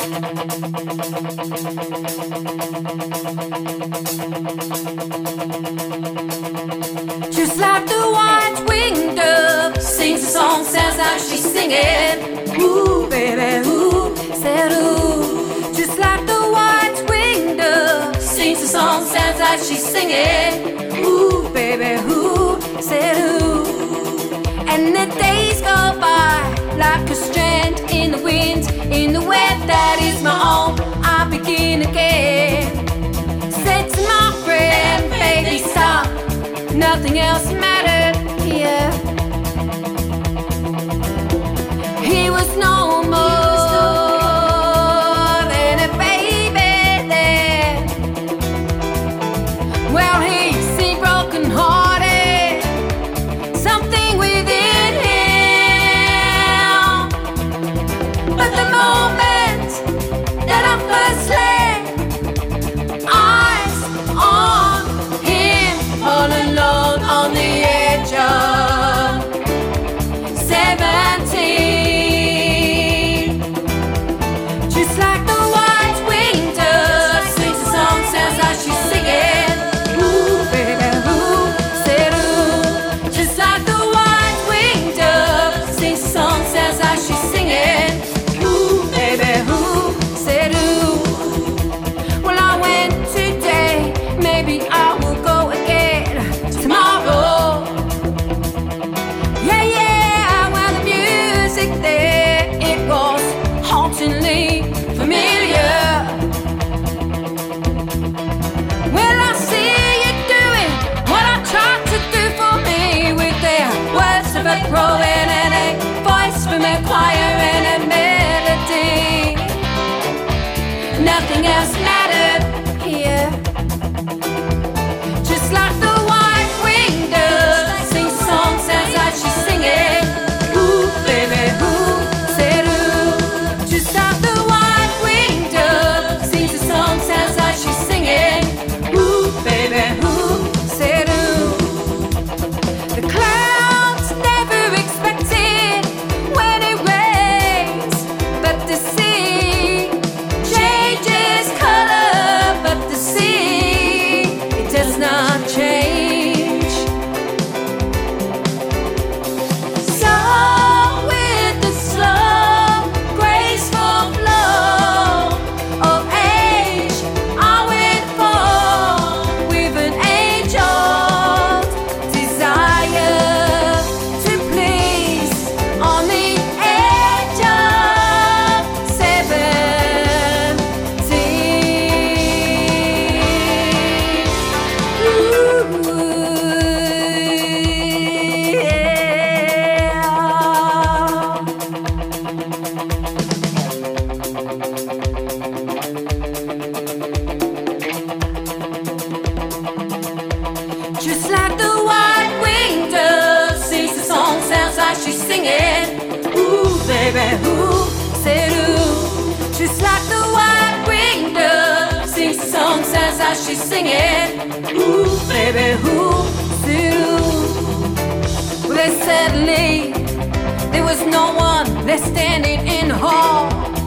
Just like the white-winged dove sings a song, sounds like she's singing. Ooh, baby, ooh, said ooh. Just like the white-winged dove sings a song, sounds like she's singing. Ooh, baby, ooh, said ooh. And the days go by like a strand in the wind, in the web that is my own. I begin again. Said to my friend, baby, stop. Nothing else mattered here. He was no more than a baby then. Well, he seemed broken hearted, something within him. But the moment that I first laid eyes on him, all alone on the edge of 17, just like the white-winged dove sings a song, sounds like she's singing. Ooh, baby, ooh, said ooh. Just like the white-winged dove sings a song, sounds like she's singing. Ooh, baby, ooh, said ooh. Well, I went today, maybe I will go again tomorrow. Yeah, yeah, well, the music there, it was hauntingly familiar. Well, I see you doing what I tried to do for me, with their words of a crowing and a voice from a choir and a melody. Nothing else mattered here. Just like the white-winged dove sings a song, sounds like she's singing. Ooh, baby, ooh, said ooh. Just like the white-winged dove sings a song, sounds like she's singing. Ooh, baby, ooh, said ooh. The clouds never expected when it rains, but the sea changes color, but the sea, it does not change. So with the slow, graceful flow of age, I went for with an age-old desire to please on the edge of 17. Ooh, yeah. Just like the white-winged dove sings a song, sounds like she's singing. Ooh, baby, ooh, said ooh. Just like the white-winged dove sings a song, sounds like she's singing. Ooh, baby, ooh, said ooh. Well, then suddenly there was no one left standing in the hall.